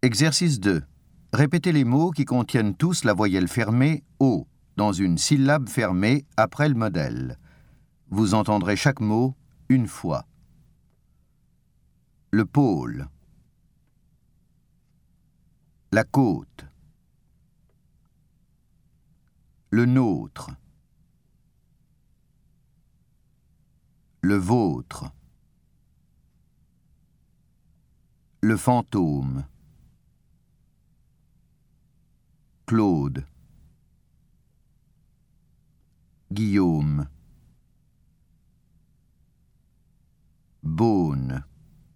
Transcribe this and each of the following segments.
Exercice 2. Répétez les mots qui contiennent tous la voyelle fermée « o » dans une syllabe fermée après le modèle. Vous entendrez chaque mot une fois. Le pôle. La côte. Le nôtre. Le vôtre. Le fantôme. Claude. Guillaume. Beaune.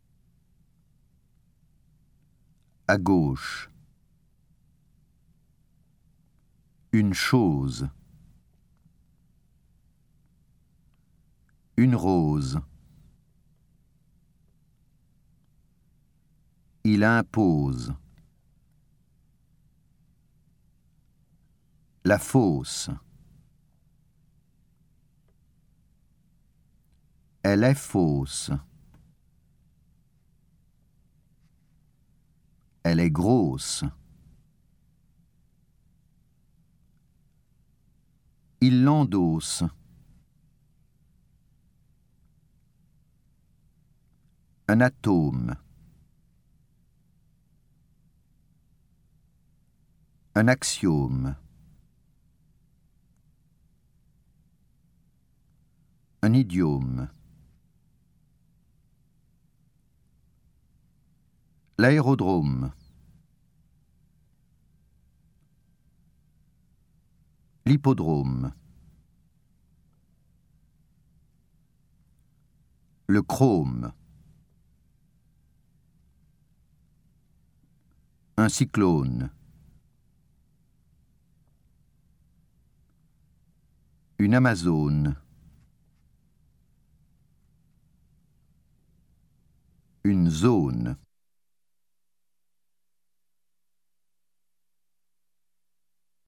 À gauche. Une chose. Une rose. Il impose. La fosse. Elle est fausse. Elle est grosse. Il l'endosse. Un atome. Un axiome. Un idiome. L'aérodrome. L'hippodrome. Le chrome. Un cyclone. Une Amazone. Une zone.